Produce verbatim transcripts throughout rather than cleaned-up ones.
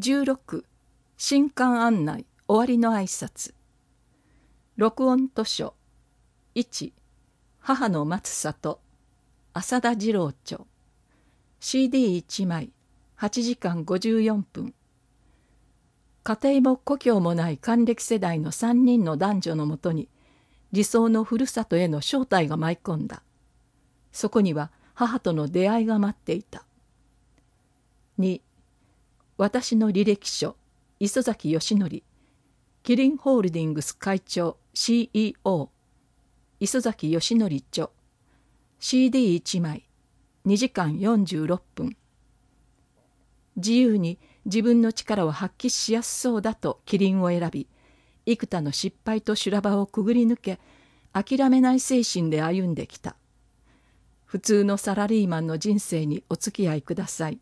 じゅうろく新刊案内終わりの挨拶。録音図書いち母の待つ里浅田次郎著 シーディーいち 枚はちじかんごじゅうよんぷん。家庭も故郷もない還暦世代のさんにんの男女のもとに理想のふるさとへの招待が舞い込んだ。そこには母との出会いが待っていた。に私の履歴書磯崎義則キリンホールディングス会長 シーイーオー 磯崎義則著 シーディーいち 枚にじかんよんじゅうろっぷん。自由に自分の力を発揮しやすそうだとキリンを選び、幾多の失敗と修羅場をくぐり抜け、諦めない精神で歩んできた。普通のサラリーマンの人生にお付き合いください。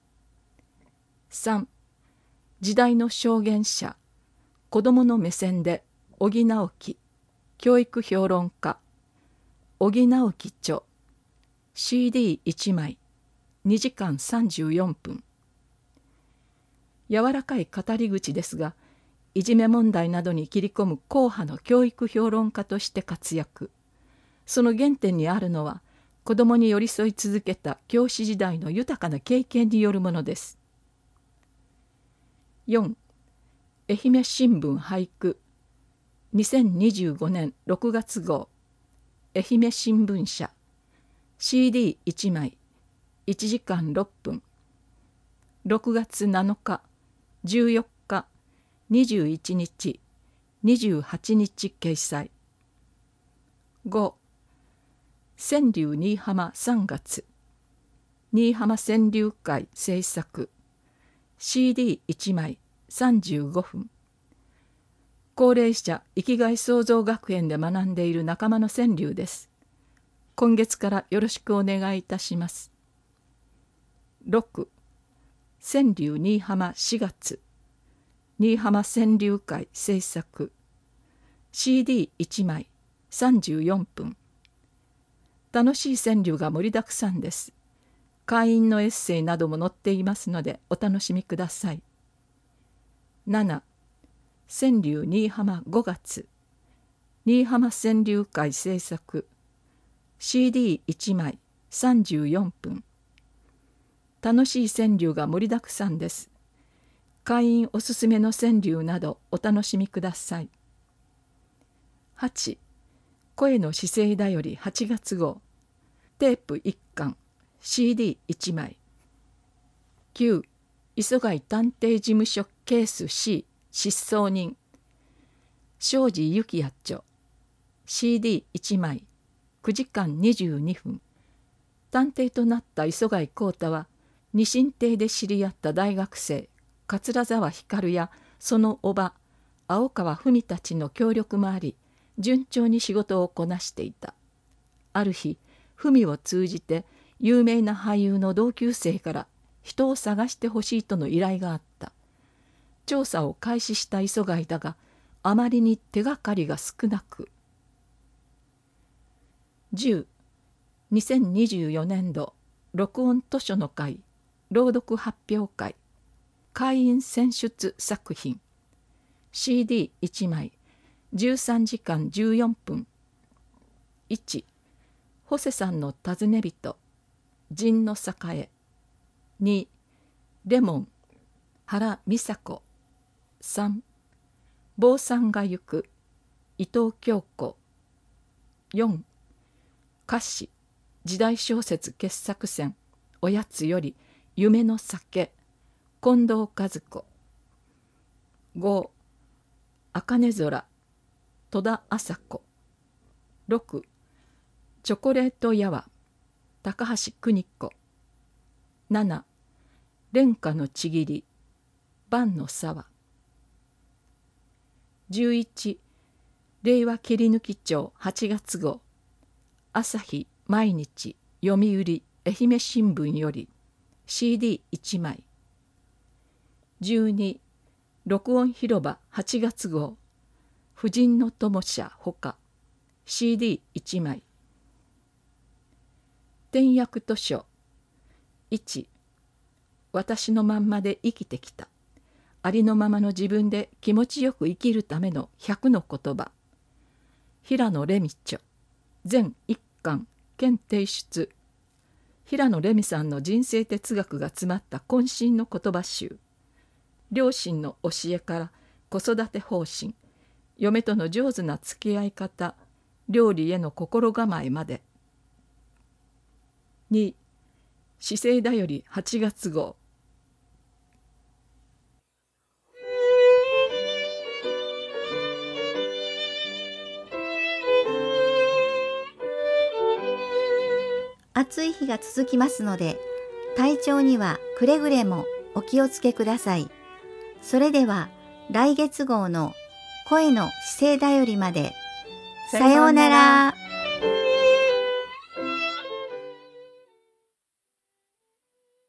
さん時代の証言者子どもの目線で小木直樹教育評論家小木直樹著 シーディーいち 枚にじかんさんじゅうよんぷん。柔らかい語り口ですが、いじめ問題などに切り込む硬派の教育評論家として活躍。その原点にあるのは、子どもに寄り添い続けた教師時代の豊かな経験によるものです。よん愛媛新聞俳句にせんにじゅうごねんろくがつ号愛媛新聞社 シーディーいち 枚いちじかんろっぷん。ろくがつなのかじゅうよっかにじゅういちにちにじゅうはちにち掲載。ご川柳新居浜さんがつ新居浜川柳会制作 シーディーいち 枚さんじゅうごふん。高齢者生きがい創造学園で学んでいる仲間の川柳です。今月からよろしくお願いいたします。ろく川柳新居浜しがつ新居浜川柳会制作 シーディーいち 枚さんじゅうよんぷん。楽しい川柳が盛りだくさんです。会員のエッセイなども載っていますのでお楽しみください。なな川柳新居浜ごがつ新居浜川柳会制作 シーディーいち 枚さんじゅうよんぷん。楽しい川柳が盛りだくさんです。会員おすすめの川柳などお楽しみください。はち声の姿勢だよりはちがつ号テープいっかん シーディーいち 枚。きゅう磯貝探偵事務所ケース C 失踪人庄司幸也著 シーディーいち 枚くじかんにじゅうにふん。探偵となった磯貝浩太は二進亭で知り合った大学生桂沢光やその叔母青川文たちの協力もあり順調に仕事をこなしていた。ある日文を通じて有名な俳優の同級生から人を探してほしいとの依頼があった。調査を開始した磯貝だがあまりに手がかりが少なく。じゅうにせんにじゅうよねんど録音図書の会朗読発表会会員選出作品 シーディーいち 枚じゅうさんじかんじゅうよんぷん。いちホセさんの尋ね人陣の栄。にレモン原美佐子。さん坊さんが行く伊藤京子。よん歌詞時代小説傑作選おやつより夢の酒近藤和子。ご茜空戸田麻子。ろくチョコレートやわ高橋邦子。なな廉価のちぎり万の沢。じゅういち令和切り抜き帳はちがつ号朝日毎日読売愛媛新聞より シーディーいち 枚。じゅうに録音広場はちがつ号婦人の友社ほか シーディーいち 枚。点訳図書いち私のまんまで生きてきたありのままの自分で気持ちよく生きるためのひゃくの言葉。平野レミ著、全一巻兼提出。平野レミさんの人生哲学が詰まった渾身の言葉集。両親の教えから子育て方針、嫁との上手な付き合い方、料理への心構えまで。に、姿勢だよりはちがつ号。 暑い日が続きますので、体調にはくれぐれもお気をつけください。それでは来月号の声の姿勢だよりまで。さようなら。